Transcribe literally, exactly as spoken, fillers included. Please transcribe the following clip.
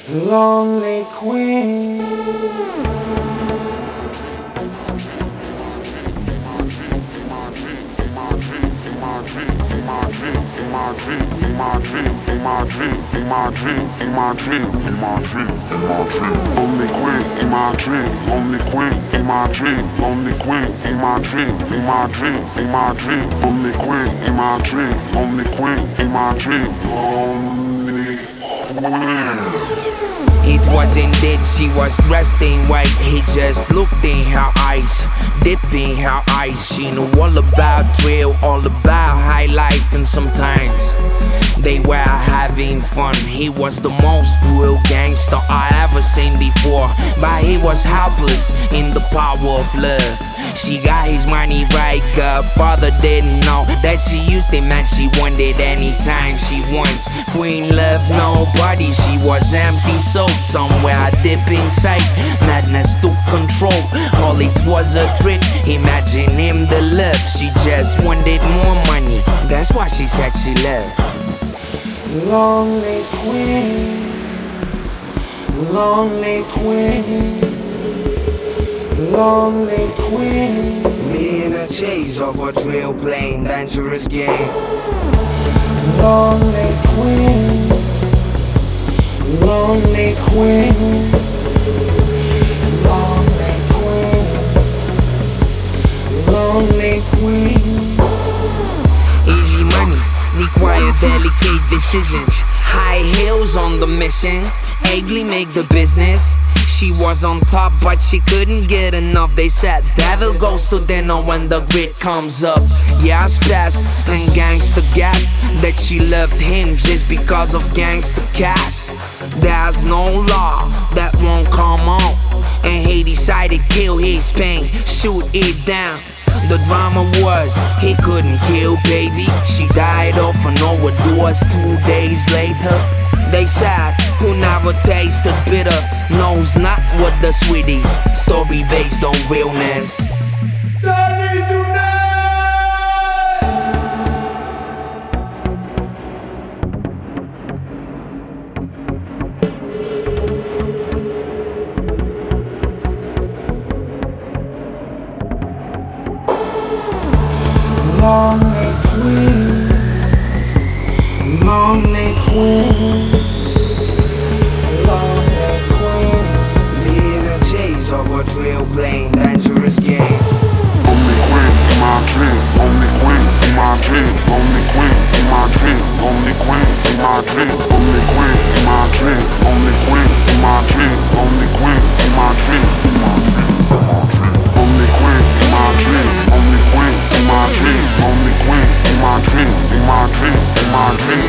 Lonely Queen. My dream, in my dream, in my dream, in my dream, in my dream, in my dream, in my dream. Lonely queen, in my dream, lonely queen, in my dream, lonely queen, in my dream, in my dream, in my dream. Lonely queen, in my dream, lonely queen, in my dream, lonely queen. It wasn't that she was dressed in white. He just looked in her eyes, dipped in her eyes. She knew all about thrill, all about high life, and sometimes they were having fun. He was the most cruel gangster I ever seen before, but he was helpless in the power of love. She got his money right, Godfather didn't know that she used him and she wanted anytime she wants. Queen loved nobody, she was empty soul. Somewhere deep inside, madness took control. All it was a trick, imagine him the love. She just wanted more money, that's why she said she loved. Lonely Queen, lonely Queen, lonely Queen. Me in a chase of a thrill playing dangerous game. Lonely Queen, lonely Queen, lonely Queen, lonely Queen. Easy money require delicate decisions. High heels on the mission, ugly make the business. She was on top but she couldn't get enough. They said devil goes to dinner when the grit comes up. Years passed and gangster gassed that she loved him just because of gangster cash. There's no law that won't come on, and he decided to kill his pain, shoot it down. The drama was he couldn't kill baby. She died of an overdose two days later. They said who never tasted bitter knows not what the sweet is. Story based on realness. Lonely Queen, lonely Queen, lonely Queen. Me in a chase of a thrill playing dangerous game. Lonely queen, in my dream, lonely queen, in my dream, lonely queen, in my dream, lonely queen, in my dream, lonely queen, in my dream, lonely queen, in my dream, lonely queen, in my dream, in my dream, lonely queen, in my dream, lonely queen, in my dream, lonely queen, in my dream, in my dream, in my dream.